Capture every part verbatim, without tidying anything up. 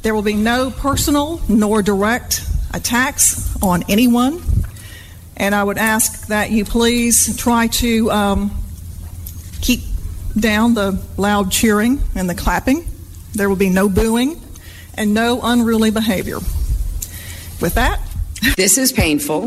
There will be no personal nor direct attacks on anyone. And I would ask that you please try to um, keep down the loud cheering and the clapping. There will be no booing and no unruly behavior. With that, this is painful,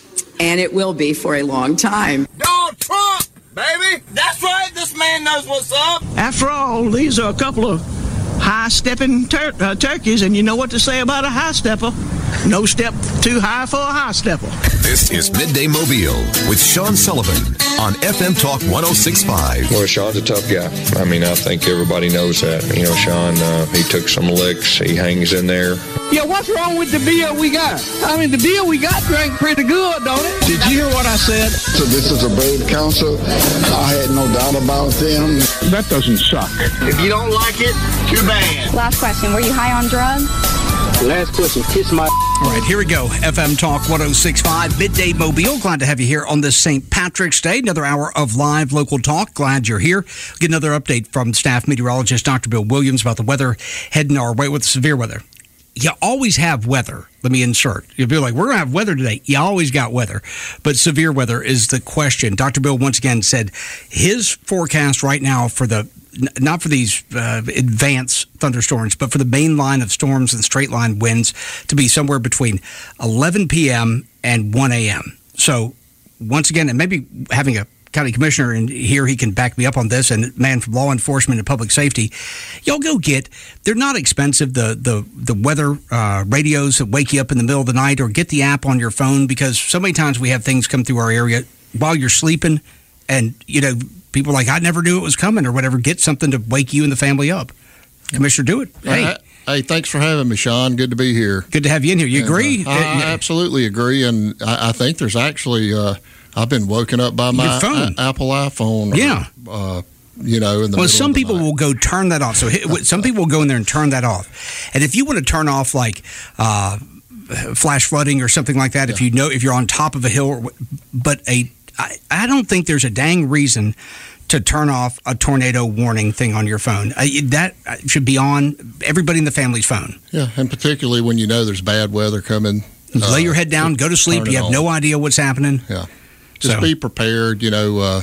and it will be for a long time. Donald Trump, baby! That's right, this man knows what's up! After all, these are a couple of high-stepping tur- uh, turkeys, and you know what to say about a high-stepper. No step too high for a high-stepper. This is Midday Mobile with Sean Sullivan on F M Talk one oh six point five. Well, Sean's a tough guy. I mean, I think everybody knows that. You know, Sean, uh, he took some licks. He hangs in there. Yeah, what's wrong with the beer we got? I mean, the beer we got drank pretty good, don't it? Did you hear what I said? So this is a brave council. I had no doubt about them. That doesn't suck. If you don't like it, too bad. Last question. Were you high on drugs? Last question. Kiss my... All right, here we go. F M Talk one oh six point five, Midday Mobile. Glad to have you here on this Saint Patrick's Day. Another hour of live local talk. Glad you're here. Get another update from staff meteorologist Doctor Bill Williams about the weather heading our way with severe weather. You always have weather. Let me insert. You'll be like, we're going to have weather today. You always got weather. But severe weather is the question. Doctor Bill once again said his forecast right now for the, not for these uh, advanced thunderstorms, but for the main line of storms and straight line winds to be somewhere between eleven p.m. and one a.m. So once again, and maybe having a county commissioner in here, he can back me up on this, and man from law enforcement and public safety, y'all go get, they're not expensive, the the the weather uh, radios that wake you up in the middle of the night, or get the app on your phone, because so many times we have things come through our area while you're sleeping, and you know, people are like, I never knew it was coming or whatever. Get something to wake you and the family up. Commissioner, do it. Hey. Uh, Hey, thanks for having me, Sean. Good to be here. Good to have you in here. You and, agree? Uh, I, I absolutely agree, and I, I think there's actually, uh, I've been woken up by my phone. A- Apple iPhone. Yeah. Or, uh, you know, in the well, middle some of the people night. will go turn that off. So hit, some people will go in there and turn that off. And if you want to turn off like uh, flash flooding or something like that, yeah. if you know if you're on top of a hill, or, but a, I, I don't think there's a dang reason to turn off a tornado warning thing on your phone. Uh, that should be on everybody in the family's phone. Yeah, and particularly when you know there's bad weather coming. Uh, Lay your head down, go to sleep. You have on. no idea what's happening. Yeah. Just so. be prepared, you know, uh,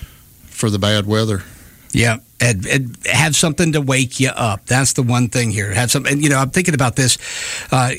for the bad weather. Yeah, and, and have something to wake you up. That's the one thing here. Have some, and you know, I'm thinking about this uh,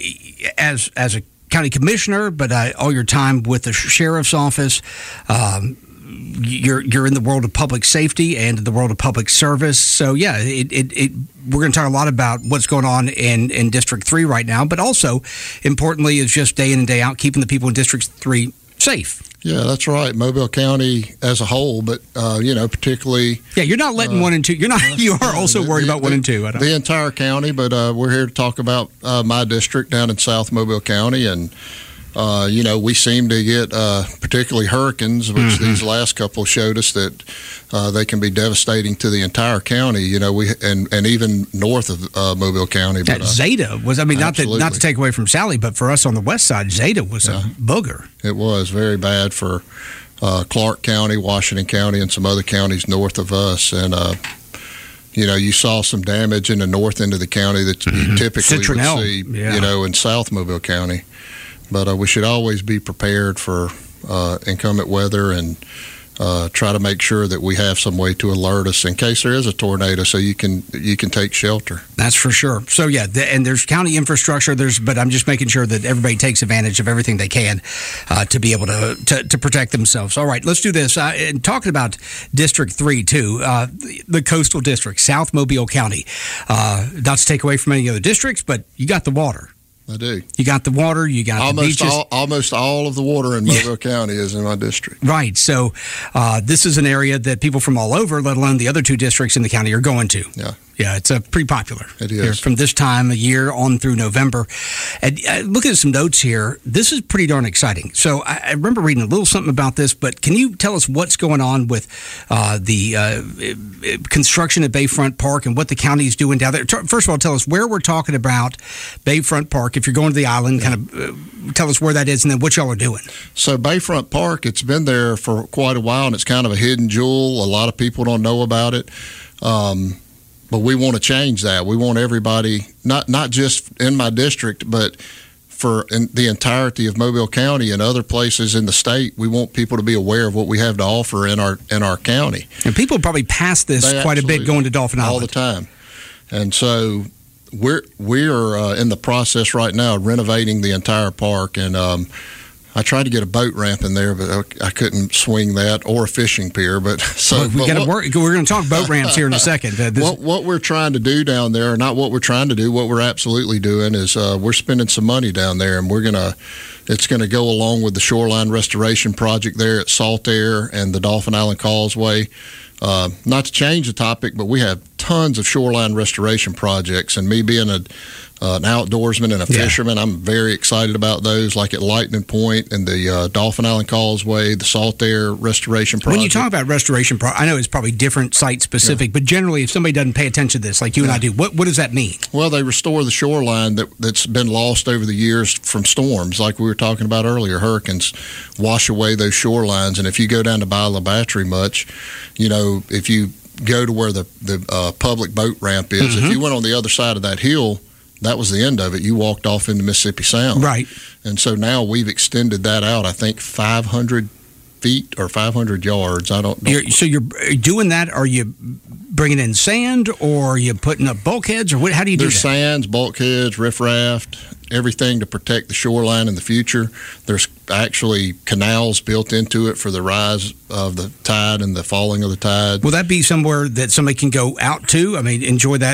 as as a county commissioner, but uh, all your time with the sheriff's office. Um, You're you're in the world of public safety and the world of public service. So, yeah, it, it, it, we're going to talk a lot about what's going on in, in District three right now, but also, importantly, is just day in and day out keeping the people in District three safe. Yeah, that's right. Mobile County as a whole, but, uh, you know, particularly... Yeah, you're not letting uh, one and two. You're not. You are also worried the, about one the, and two. I don't. The entire county, but uh, we're here to talk about uh, my district down in South Mobile County, and... Uh, you know, we seem to get uh, particularly hurricanes, which mm-hmm. these last couple showed us that uh, they can be devastating to the entire county. You know, we and, and even north of uh, Mobile County. But, uh, Zeta was, I mean, not to, not to take away from Sally, but for us on the west side, Zeta was yeah. a booger. It was very bad for uh, Clark County, Washington County, and some other counties north of us. And uh, you know, you saw some damage in the north end of the county that mm-hmm. you typically Citronelle. would see, yeah. you know, in South Mobile County. But uh, we should always be prepared for uh, inclement weather and uh, try to make sure that we have some way to alert us in case there is a tornado, so you can you can take shelter. That's for sure. So yeah, the, and there's county infrastructure. There's, but I'm just making sure that everybody takes advantage of everything they can uh, to be able to, to to protect themselves. All right, let's do this. Uh, and talking about District Three too, uh, the, the coastal district, South Mobile County. Uh, not to take away from any other districts, but you got the water. I do. You got the water, you got almost the beaches. All, almost all of the water in Mobile yeah. County is in my district. Right. So uh, this is an area that people from all over, let alone the other two districts in the county, are going to. Yeah. Yeah, it's uh, pretty popular. It is. Here, from this time of year on through November. And uh, looking at some notes here, this is pretty darn exciting. So I, I remember reading a little something about this, but can you tell us what's going on with uh, the uh, construction at Bayfront Park and what the county is doing down there? First of all, tell us where we're talking about Bayfront Park. If you're going to the island, yeah. kind of uh, tell us where that is and then what y'all are doing. So Bayfront Park, it's been there for quite a while, and it's kind of a hidden jewel. A lot of people don't know about it. Um but we want to change that. We want everybody, not not just in my district, but for in the entirety of Mobile County and other places in the state, we want people to be aware of what we have to offer in our in our county. And people probably pass this They quite a bit going to Dauphin Island all the time, and so we're we are uh, in the process right now of renovating the entire park. And um, I tried to get a boat ramp in there, but I, I couldn't swing that, or a fishing pier. But so well, we but got to what, work. We're going to talk boat ramps here in a second. Uh, this, what, what we're trying to do down there, not what we're trying to do, what we're absolutely doing is uh, we're spending some money down there, and we're gonna. It's going to go along with the shoreline restoration project there at Saltair and the Dauphin Island Causeway. Uh, not to change the topic, but we have tons of shoreline restoration projects, and me being a uh, an outdoorsman and a Yeah. fisherman, I'm very excited about those, like at Lightning Point and the uh, Dauphin Island Causeway, the Saltair restoration project. when you talk about restoration, pro- I know it's probably different site specific, Yeah. but generally, if somebody doesn't pay attention to this, like you and I do, what what does that mean? Well, they restore the shoreline that, that's been lost over the years from storms, like we were talking about earlier. Hurricanes wash away those shorelines, and if you go down to Bila Battery much, you know, if you go to where the, the uh, public boat ramp is, Mm-hmm. if you went on the other side of that hill, that was the end of it. You walked off into Mississippi Sound. Right. And so now we've extended that out, I think, five hundred feet or five hundred yards. I don't know. You're, so you're doing that? Are you bringing in sand, or are you putting up bulkheads, or what? How do you do There's that? sands, bulkheads, riffraff, everything to protect the shoreline in the future. There's actually canals built into it for the rise of the tide and the falling of the tide. Will that be somewhere that somebody can go out to? I mean, enjoy that,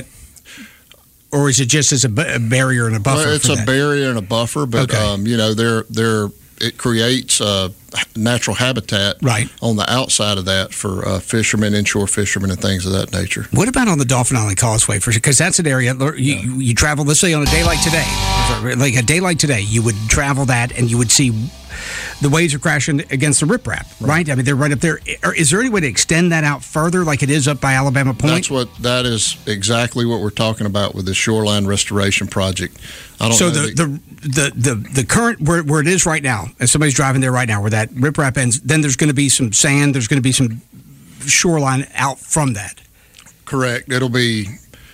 or is it just as a, ba- a barrier and a buffer? Well, it's for a that? barrier and a buffer, but Okay. um, you know, they're they're it creates uh, natural habitat Right. on the outside of that for uh, fishermen, inshore fishermen, and things of that nature. What about on the Dauphin Island Causeway? Because that's an area you, you, you travel. Let's say on a day like today, like a day like today, you would travel that, and you would see the waves are crashing against the riprap, right? right? I mean, they're right up there. Is there any way to extend that out further, like it is up by Alabama Point? That's what that is exactly what we're talking about with the shoreline restoration project. I don't so know the, the the the the current where where it is right now, and somebody's driving there right now, where that riprap ends. Then there's going to be some sand. There's going to be some shoreline out from that. Correct. It'll be.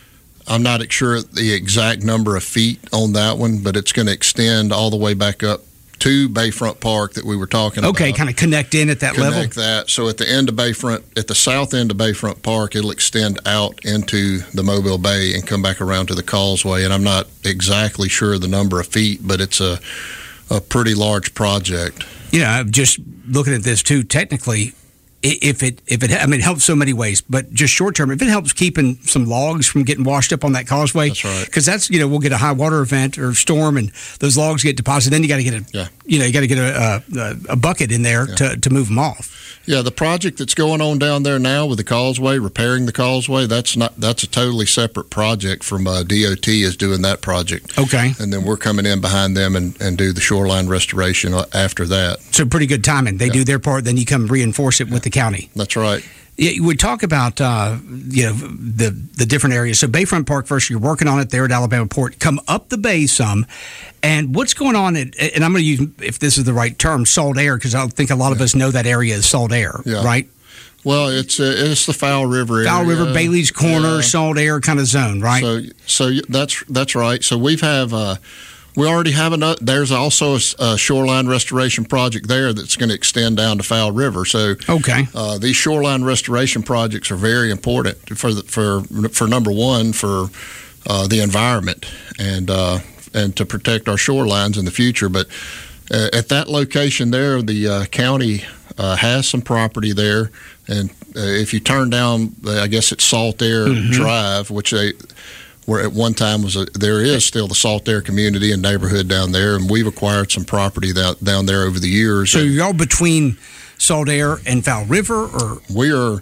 I'm not sure the exact number of feet on that one, but it's going to extend all the way back up to Bayfront Park that we were talking Okay, about. kind of connect in at that Connect level. that. So at the end of Bayfront, at the south end of Bayfront Park, it'll extend out into the Mobile Bay and come back around to the causeway. And I'm not exactly sure the number of feet, but it's a a pretty large project. You know, just looking at this too, technically, i- if it if it I mean it helps so many ways, but just short term, if it helps keeping some logs from getting washed up on that causeway, That's right. Because that's you know we'll get a high water event or storm, and those logs get deposited. Then you got to get a Yeah. you know you got to get a, a a bucket in there Yeah. to to move them off. Yeah, the project that's going on down there now with the causeway, repairing the causeway, that's not that's a totally separate project from uh, D O T is doing that project. Okay, And then we're coming in behind them and, and do the shoreline restoration after that. so pretty good timing. They Yeah. do their part, then you come reinforce it with the county. That's right. Yeah, we talk about uh, you know the the different areas. So Bayfront Park first, you're working on it there at Alabama Port. Come up the bay some, and what's going on? At, and I'm going to use, if this is the right term, Salt Air, because I think a lot of us know that area is Salt Air, Yeah. right? Well, it's uh, it's the Foul River area. Foul River, Bailey's Corner, Yeah. Salt Air kind of zone, right? So so that's that's right. So we've have uh, we already have another. There's also a, s- a shoreline restoration project there that's going to extend down to Foul River. So okay, uh, these shoreline restoration projects are very important for the, for for number one for uh, the environment and uh, and to protect our shorelines in the future. But uh, at that location there, the uh, county uh, has some property there, and uh, if you turn down, I guess it's Salt Air Mm-hmm. Drive, which they where at one time was a, there is still the Salt Air community and neighborhood down there, and we've acquired some property down, down there over the years. so And y'all between Salt Air and Foul River, or we are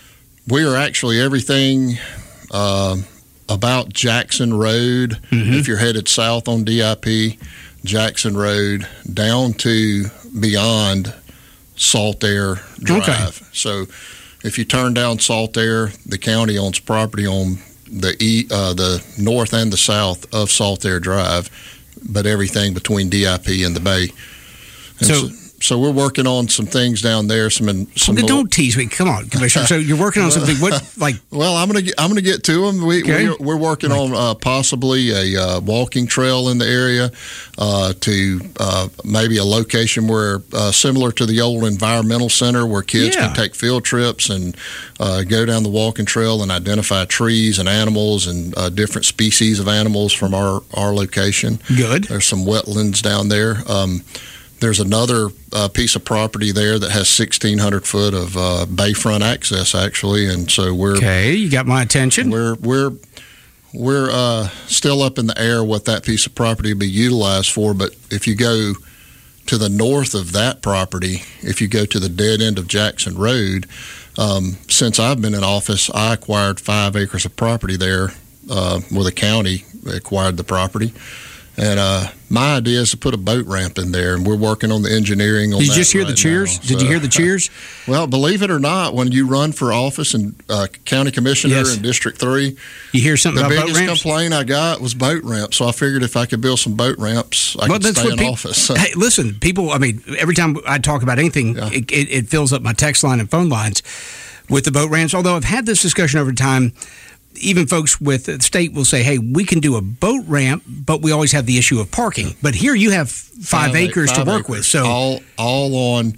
we are actually everything uh, about Jackson Road. Mm-hmm. If you're headed south on D I P, Jackson Road down to beyond Salt Air Drive. Okay. So if you turn down Salt Air, the county owns property on the e, uh, the north and the south of Salt Air Drive, but everything between D I P and the bay. And So- so we're working on some things down there. Some some. Well, don't tease me. Come on, Commissioner. So you're working on something. What like? Well, I'm gonna get, I'm gonna get to them. We okay. we're, we're working on uh, possibly a uh, walking trail in the area uh, to uh, maybe a location where uh, similar to the old environmental center where kids yeah. can take field trips and uh, go down the walking trail and identify trees and animals and uh, different species of animals from our our location. Good. There's some wetlands down there. Um, There's another uh, piece of property there that has sixteen hundred foot of uh, bayfront access, actually, and so we're okay. You got my attention. We're we're we're uh, still up in the air what that piece of property will be utilized for. But if you go to the north of that property, if you go to the dead end of Jackson Road, um, since I've been in office, I acquired five acres of property there, uh, where the county acquired the property. And uh, my idea is to put a boat ramp in there, and we're working on the engineering on that. Did you just hear right the cheers? now. Did so, you hear the cheers? Well, believe it or not, when you run for office and uh, county commissioner yes. in District three, you hear something the about biggest boat ramps? complaint I got was boat ramps. So I figured if I could build some boat ramps, I well, could stay in people, office. Hey, listen, people, I mean, every time I talk about anything, yeah. it, it, it fills up my text line and phone lines with the boat ramps. Although I've had this discussion over time, even folks with the state will say, hey, we can do a boat ramp, but we always have the issue of parking. But here you have five, five acres five to work acres, with. So all, all on,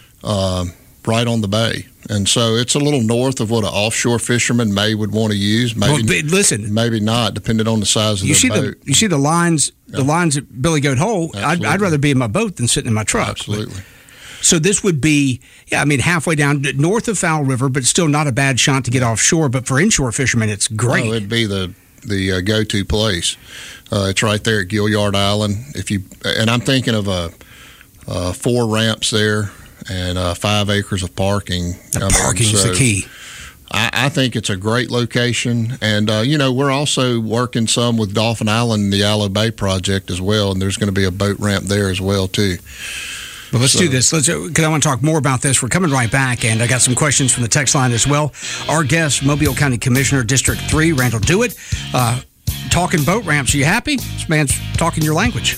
uh, right on the bay. And so it's a little north of what an offshore fisherman may would want to use. Maybe, well, listen, maybe not, depending on the size of you the see boat. The, you see the lines, yeah. the lines at Billy Goat Hole. I'd, I'd rather be in my boat than sitting in my truck. Absolutely. But, so this would be, yeah, I mean, halfway down north of Fowl River, but still not a bad shot to get offshore. But for inshore fishermen, it's great. Well, it'd be the the uh, go-to place. Uh, it's right there at Gilliard Island. If you and I'm thinking of a uh, four ramps there and uh, five acres of parking. The parking is so the key. I, I think it's a great location, and uh, you know we're also working some with Dolphin Island, the Aloe Bay project as well, and there's going to be a boat ramp there as well too. Well, let's so. do this. Let's because I want to talk more about this. We're coming right back, and I got some questions from the text line as well. Our guest, Mobile County Commissioner, District three, Randall Dewitt, uh, talking boat ramps. Are you happy? This man's talking your language.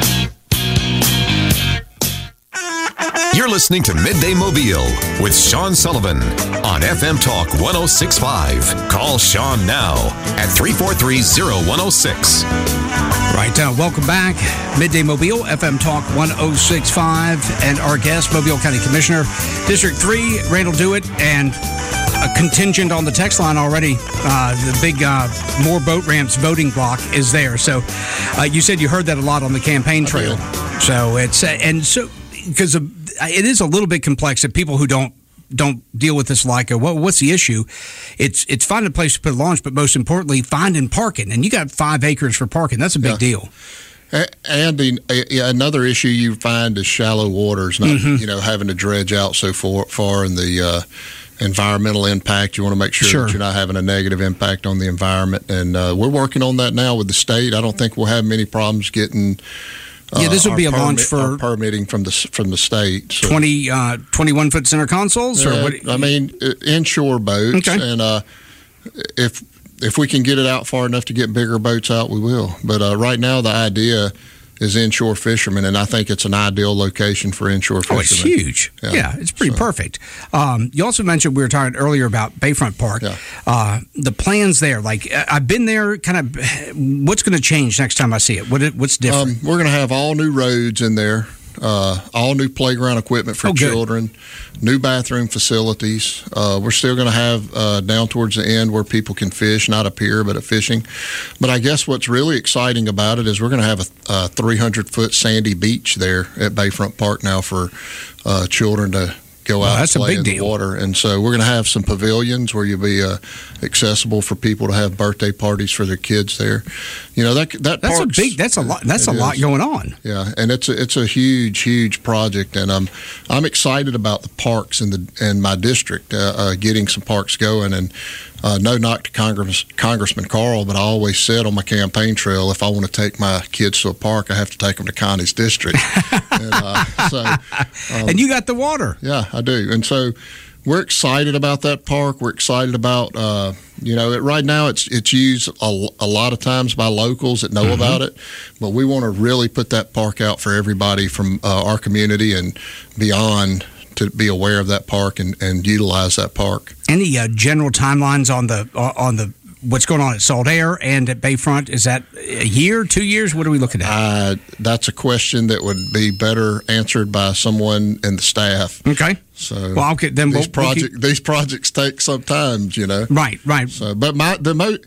You're listening to Midday Mobile with Sean Sullivan on F M Talk one oh six point five. Call Sean now at three four three, oh one oh six. Right, uh, welcome back. Midday Mobile, F M Talk one oh six point five, and our guest, Mobile County Commissioner, District three, Randall Dewitt, and a contingent on the text line already. Uh, the big uh, More Boat Ramps voting block is there. So uh, you said you heard that a lot on the campaign trail. So it's, uh, and so, because it is a little bit complex that people who don't don't deal with this like a, what, what's the issue? It's it's finding a place to put a launch, but most importantly, finding parking. And you got five acres for parking. That's a big yeah. deal. And the, yeah, another issue you find is shallow waters, not mm-hmm. you know having to dredge out so far, far in the uh, environmental impact. You want to make sure, sure that you're not having a negative impact on the environment. And uh, we're working on that now with the state. I don't think we'll have many problems getting. Yeah, this will uh, be a permit, launch for permitting from the from the state. So. twenty, uh, twenty-one foot center consoles, or uh, what? I mean, inshore boats, okay. and uh, if if we can get it out far enough to get bigger boats out, we will. But uh, right now, the idea is inshore fishermen, and I think it's an ideal location for inshore fishermen. Oh, it's huge. Yeah, yeah it's pretty so. perfect. Um, you also mentioned, we were talking earlier about Bayfront Park. Yeah. Uh, the plans there, like I've been there, kind of, what's going to change next time I see it? What What's different? Um, we're going to have all new roads in there. Uh, all new playground equipment for oh, children, new bathroom facilities. Uh, we're still going to have uh, down towards the end where people can fish, not a pier, but a fishing. But I guess what's really exciting about it is we're going to have a, a three hundred foot sandy beach there at Bayfront Park now for uh, children to go well, out that's and play a big in the deal. water. And so we're going to have some pavilions where you'll be uh, accessible for people to have birthday parties for their kids there. You know, that that that's a big that's a lot that's a is. lot going on. Yeah, and it's a, it's a huge huge project, and I'm I'm excited about the parks in the in my district, uh, uh, getting some parks going. And uh, no knock to Congress, Congressman Carl, but I always said on my campaign trail, if I want to take my kids to a park, I have to take them to Connie's district. and, uh, so, um, and you got the water. Yeah, I do. And so we're excited about that park. We're excited about, uh, you know, it, right now it's it's used a, a lot of times by locals that know mm-hmm. about it, but we want to really put that park out for everybody from uh, our community and beyond to be aware of that park and, and utilize that park. Any uh, general timelines on the uh, on the what's going on at Saltair and at Bayfront? Is that a year, two years? What are we looking at? Uh, that's a question that would be better answered by someone in the staff. Okay. So well, okay, then these we'll, project we'll keep... these projects take some time, you know. Right, right. So, but my the mo-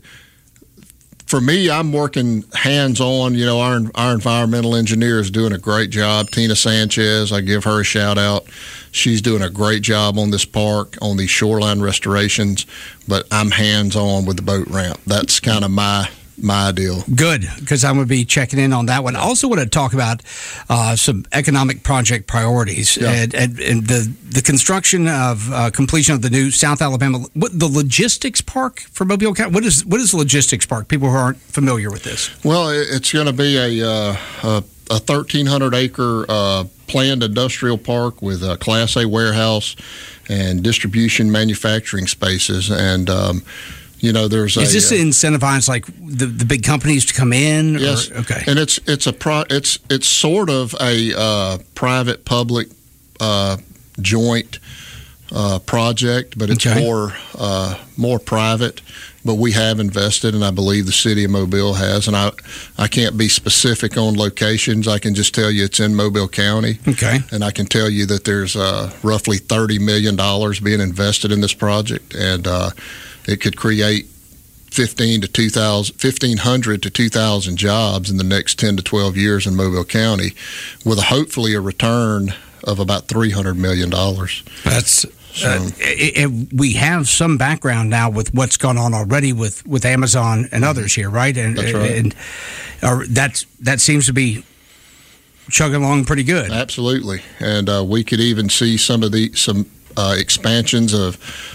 for me, I'm working hands on. You know, our our environmental engineer is doing a great job. Tina Sanchez, I give her a shout out. She's doing a great job on this park, on these shoreline restorations. But I'm hands on with the boat ramp. That's kind of my my deal. Good, because I'm going to be checking in on that one. I also want to talk about uh, some economic project priorities yeah. and, and, and the the construction of uh, completion of the new South Alabama what, the logistics park for Mobile County. What is what is the logistics park? People who aren't familiar with this. Well, it's going to be a uh, a, a thirteen hundred acre uh, planned industrial park with a Class A warehouse and distribution manufacturing spaces and. Um, You know, there's is a, this to incentivize like the, the big companies to come in? Yes. Or, okay. And it's it's a pro, it's it's sort of a uh, private public uh, joint uh, project, but it's okay. more uh, more private. But we have invested, and I believe the city of Mobile has. And I I can't be specific on locations. I can just tell you it's in Mobile County. Okay. And I can tell you that there's uh, roughly thirty million dollars being invested in this project, and uh, it could create fifteen to two thousand, fifteen hundred to two thousand jobs in the next ten to twelve years in Mobile County, with a, hopefully a return of about three hundred million dollars. That's so, uh, it, it, we have some background now with what's gone on already with, with Amazon and others here, right? And that's right. And uh, that's that seems to be chugging along pretty good. Absolutely, and uh, we could even see some of the some uh, expansions of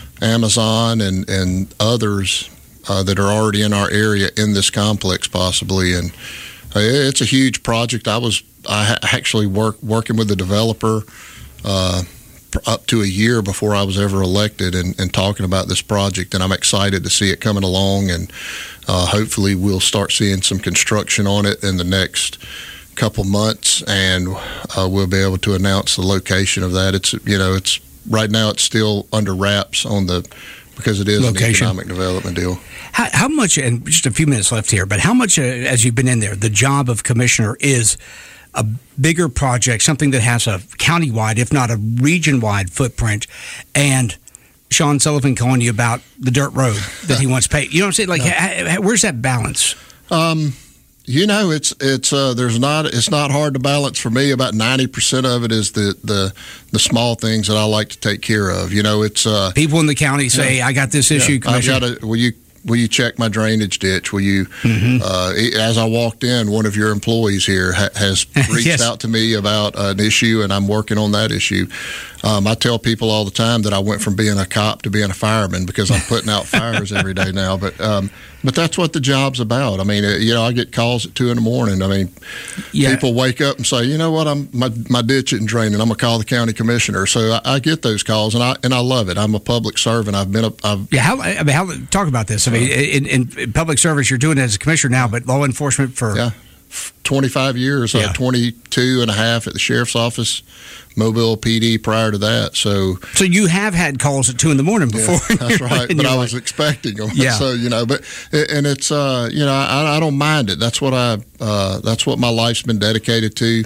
Amazon and, and others uh, that are already in our area in this complex possibly. And uh, it's a huge project. I was I ha- actually work, working with the developer uh, up to a year before I was ever elected and, and talking about this project. And I'm excited to see it coming along. And uh, hopefully we'll start seeing some construction on it in the next couple months. And uh, we'll be able to announce the location of that. It's, you know, it's, right now, it's still under wraps on the because it is location. An economic development deal. How, how much? And just a few minutes left here, but how much, uh, as you've been in there, the job of commissioner is a bigger project, something that has a countywide, if not a region-wide footprint, and Sean Sullivan calling you about the dirt road that he wants paid. You know what I'm saying? Like, no. ha, ha, where's that balance? Um. You know, it's it's uh, there's not it's not hard to balance for me. About ninety percent of it is the, the the small things that I like to take care of. You know, it's uh, people in the county say, yeah, "I got this issue." Yeah, I've got to. Will you will you check my drainage ditch? Will you? Mm-hmm. Uh, as I walked in, one of your employees here ha- has reached yes. out to me about an issue, and I'm working on that issue. Um, I tell people all the time that I went from being a cop to being a fireman because I'm putting out fires every day now. But um, but that's what the job's about. I mean, you know, I get calls at two in the morning. I mean, yeah. people wake up and say, you know what, I'm my my ditch isn't draining. I'm gonna call the county commissioner. So I, I get those calls, and I and I love it. I'm a public servant. I've been a I've, yeah. How I mean, how talk about this? I mean, in, in, in public service, you're doing it as a commissioner now, but law enforcement for yeah. twenty-five years, yeah. uh, twenty-two and a half at the sheriff's office, Mobile P D prior to that. So so you have had calls at two in the morning before. Yeah, that's right. But I like, was expecting them. Yeah. So, you know, but, and it's, uh, you know, I, I don't mind it. That's what I, uh, that's what my life's been dedicated to.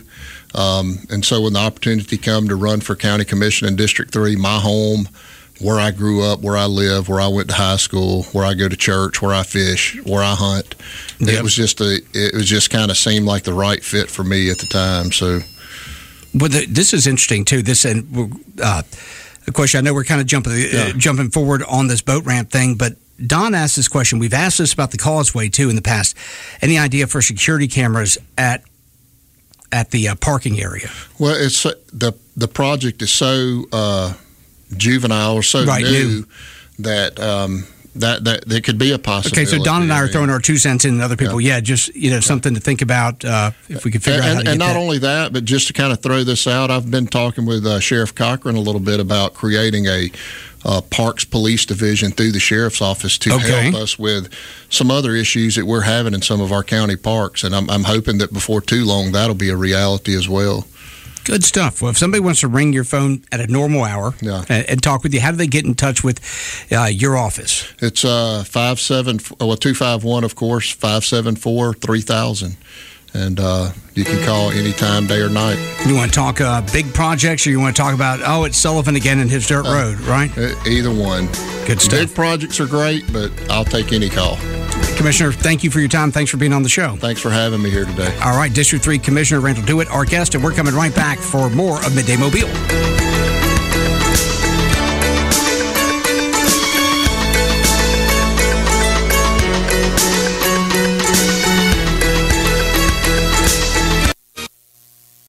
Um, and so when the opportunity come to run for county commission in District three, my home, where I grew up, where I live, where I went to high school, where I go to church, where I fish, where I hunt. Yep. It was just a, it was just kind of seemed like the right fit for me at the time. So, well, the, this is interesting too. This and uh, a question. I know we're kind of jumping yeah. uh, jumping forward on this boat ramp thing, but Don asked this question. We've asked this about the causeway too in the past. Any idea for security cameras at at the uh, parking area? Well, it's the the project is so. Uh, juvenile or so right, new, new that um, that that there could be a possibility. Okay, so Don and I are throwing our two cents in, and other people, yeah, yeah just you know yeah. something to think about uh, if we could figure and, out how to and, get and not that. only that, but just to kind of throw this out, I've been talking with uh, Sheriff Cochran a little bit about creating a uh, Parks Police Division through the Sheriff's Office to Okay. help us with some other issues that we're having in some of our county parks. And I'm, I'm hoping that before too long that'll be a reality as well. Good stuff. Well, if somebody wants to ring your phone at a normal hour Yeah. and, and talk with you, how do they get in touch with uh, your office? It's uh five seven well two five one of course five seven four three thousand, and uh, you can call anytime, day or night. You want to talk uh, big projects, or you want to talk about oh it's Sullivan again and his dirt Uh, road, right? Either one. Good stuff. Big projects are great, but I'll take any call. Commissioner, thank you for your time. Thanks for being on the show. Thanks for having me here today. All right, District three Commissioner Randall Dewitt, our guest, and we're coming right back for more of Midday Mobile.